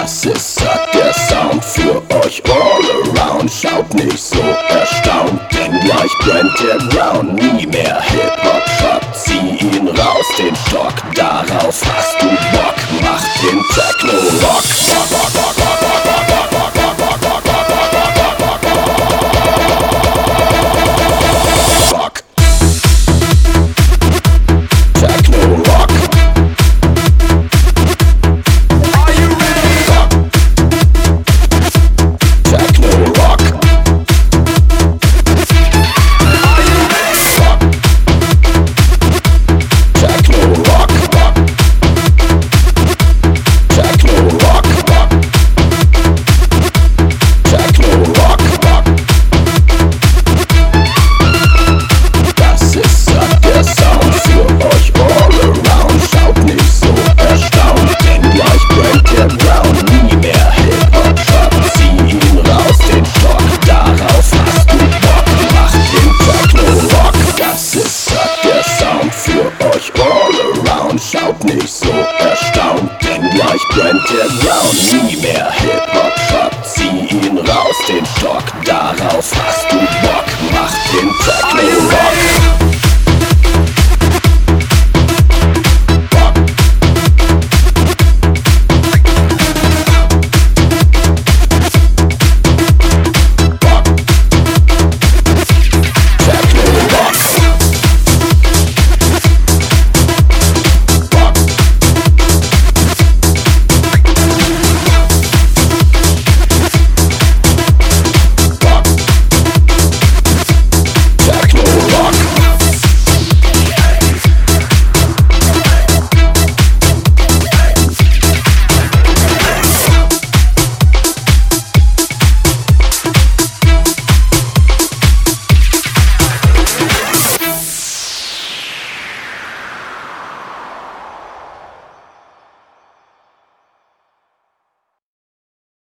Das ist satt, der Sound für euch all around. Schaut nicht so erstaunt, denn gleich brennt der Ground. Nie mehr Hip-Hop-Shop, zieh ihn raus, den Stock. Darauf hast du Bock, mach den Techno-Rock. Schaut nicht so erstaunt, denn gleich brennt der Ground. Nie mehr Hip-Hop-Shop, zieh ihn raus, den Stock. Darauf hast du Bock, mach den Techno.